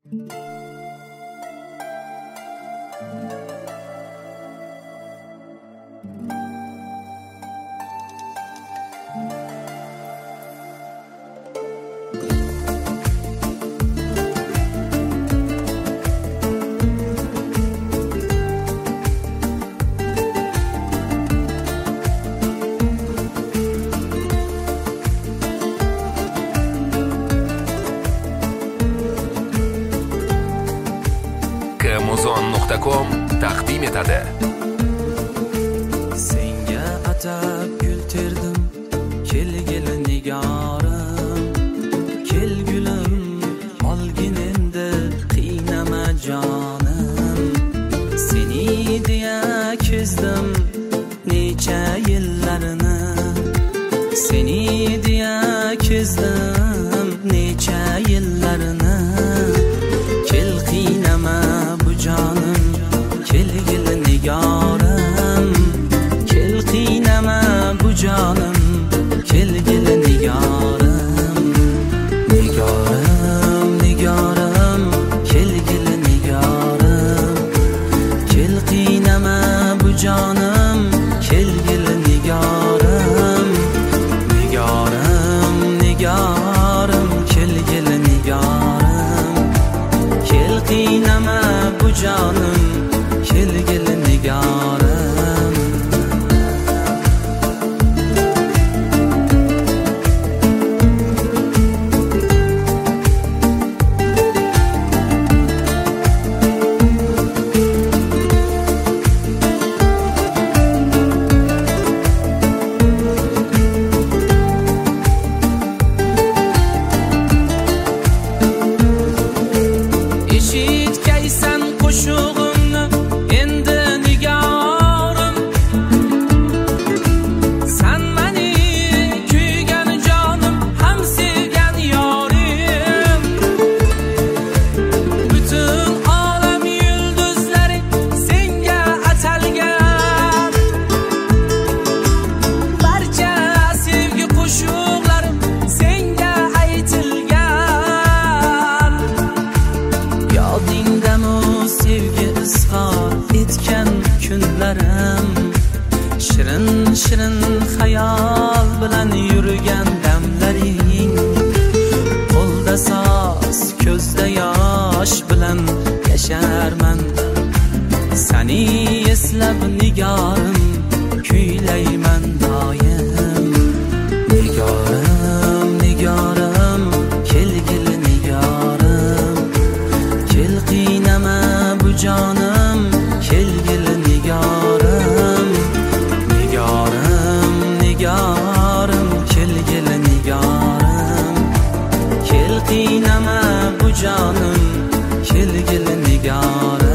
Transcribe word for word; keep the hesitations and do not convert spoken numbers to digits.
kmuzon nuqta com taqdim etadi. Senga atab gul terdim, kelgil nigorim, kelgulim olgin endi qiynama jonim. Seni deya kezdim necha yillarini, seni deya kezdim necha yillarini. Kel qiynama bu jonim, kelgil nigorim, kel qiynama bu jonim, kelgil nigorim. Nigorim, nigorim, kelgil nigorim, kel qiynama bu jonim, kelgil nigorim. Nigorim, nigorim, kelgil nigorim, kel qiynama bu jonim, kelgil nigorim. Eshitkaysan qo'shig'imni endi nigorim, san mening kuygan jonim, ham sevgan yorim. Butun olam yulduzlari senga atalgan, barcha sevgi qo'shiqlarim senga aytilgan. Yodingdami sevgi izhor etgan kunlarim, shirin shirin xayol bilan yurgan damlaring. Qo'lda soz, ko'zda yosh bilan yasharman, seni eslab nigorim, kuylayman doim. Nigorim, nigorim, kelgil nigorim, kel qiynama bu jonim, kelgil nigorim. Nigorim, nigorim, kelgil nigorim, kel qiynama bu jonim, kelgil nigorim.